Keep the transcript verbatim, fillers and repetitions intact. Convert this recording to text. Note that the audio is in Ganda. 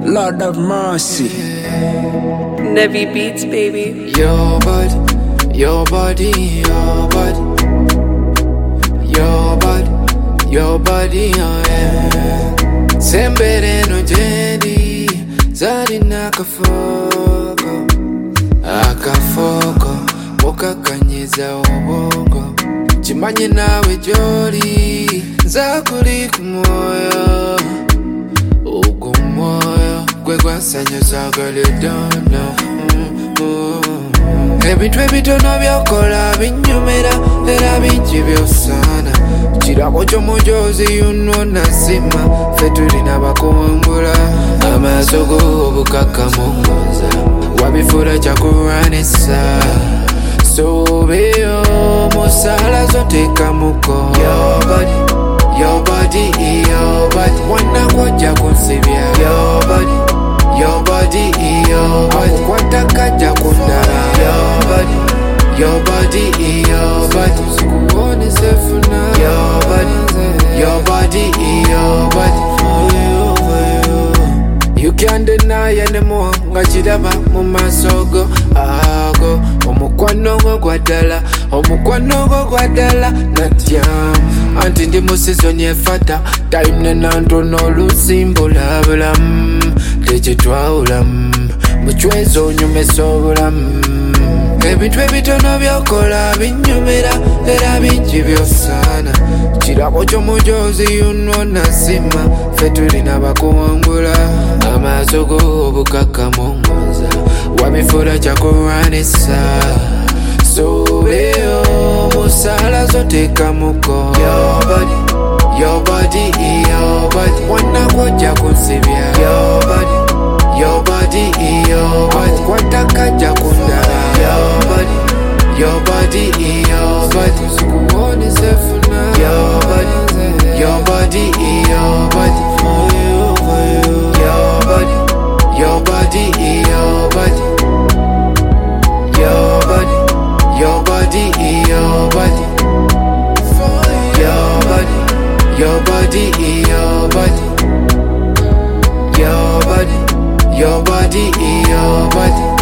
Lord of mercy. Nevi Beats, baby. Your body, your body, your body, your body, your body, oh yeah. Sembere no jendi, zari nakafoko, akafoko, mukakanyiza obongo. Chimanye nawe joli, zakuri kumoyo, ugu moyo, kwe kwa sanyo zagale dono. Ebintu ebitono byokola binyumira era bingi byosana. Kirako ky'omujozi yuno nasima, ffe tulina bakuwangula. Amaaso go obukakamuza, wabifuula kyakulwanisa. Sobeyo musala zoteeka muko. Your body, your body, your body, wanakojja kunsibya. Your body, your body, your body, kwatakaja kundala. Your body, your body, your body, sikuone sefuna. Your body, your body, your body, for you, for you. You can't deny anymore, nga kiraba mu maaso go ago. Omukwano gwo gwaddala, omukwano gwo gwaddala natyamu. Anti ndi mu season efata, time nena ntono olusimbula bulamu. Tekitwawulamu, muchwezo onyumesa obulamu. Ebintu ebitono byokola binyumira era bingi byosana. Kirako ky'omujozi yuno nasima, ffe tulina bakuwangula. Amaaso go obukakamuza, wabifuula kyakulwanisa. Sobeyo musala zoteeka muko. Your body, your body, your body, wanakojja kunsibya. Your body, your body, your body, kwatakaja kundala. Your body, your body, your body, sikuone sefuna. Your body, your body, your body, for you, for you. Your body, your body, your body, your body, your body, your body, for your body, your body, your body, your body, your body, your body.